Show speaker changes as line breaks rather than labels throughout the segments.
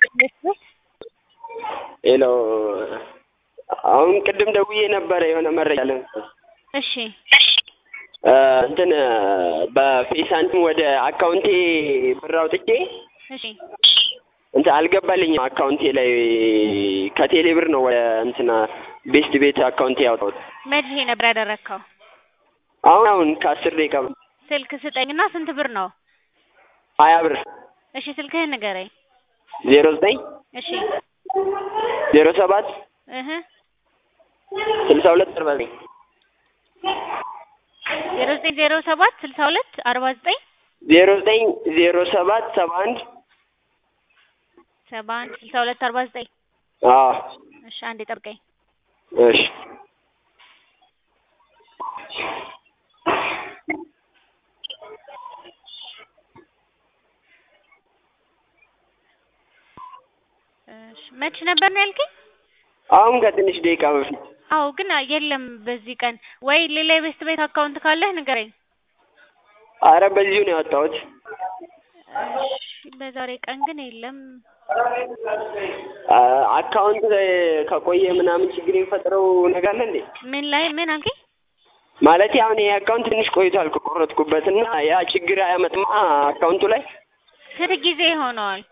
ሄሎ አሁን ቅድም ደውዬ ነበር የሆነ መረጃ ለመስጠት።
እሺ
እንትን በፌሳንቲም ወደ አካውንቴ ብር አውጥቼ
እሺ
እንትን አልገባልኝም። አካውንቴ ላይ ከቴሌ ብር ነው ወደ እንትና ቤስት ቤት አካውንቴ ያወጣሁት።
መቼ ነበር ያደረከው?
አሁን ከ10 ደቂቃ
ስልክ ስጠኝና ስንት ብር ነው?
20 ብር።
እሺ ስልክህን ንገረኝ።
09
እሺ
07 62 49
0907 62 49
0907 71
71 62 49
አዎ
እሺ አንዴ ጠብቀኝ።
እሺ
መች ነበር ነው ያልከኝ?
አሁን ከትንሽ ደቂቃ በፊት።
አዎ ግን የለም በዚህ ቀን። ወይ ሌላ የቤስት ቤት አካውንት ካለህ ንገረኝ።
አረ በዚሁ ነው ያወጣሁት።
እሺ በዛሬ ቀን ግን የለም።
አካውንት ከቆየ ምናምን ችግር የሚፈጥረው ነገር አለ እንዴ?
ምን ላይ ምን አልከኝ?
ማለት አሁን ይሄ አካውንት ትንሽ ቆይቷል ከቆረጥኩበትና ያ ችግር አያመጣም አካውንቱ ላይ?
ስንት ጊዜ ሆነዋል?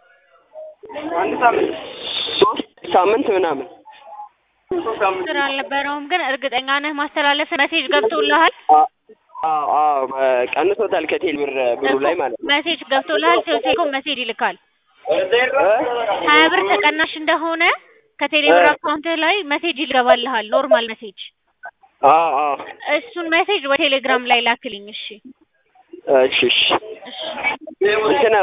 3 ሳምንት ምናምን።
ስራ አልነበረውም ግን እርግጠኛ ነህ ማስተላለፍ ሜሴጅ ገብቶልሃል?
አዎ ቀንሶታል ከቴሌ ብሩ ላይ ማለት ነው።
ሜሴጅ ገብቶልሃል? ቴሌኮም ሜሴጅ ይልካል። 20 ብር ተቀናሽ እንደሆነ ከቴሌ ብር አካውንት ላይ ሜሴጅ ይገባልሃል፣ ኖርማል ሜሴጅ። እሱን ሜሴጅ በቴሌግራም ላይ ላክልኝ። እሺ
እሺ እሺ እንትና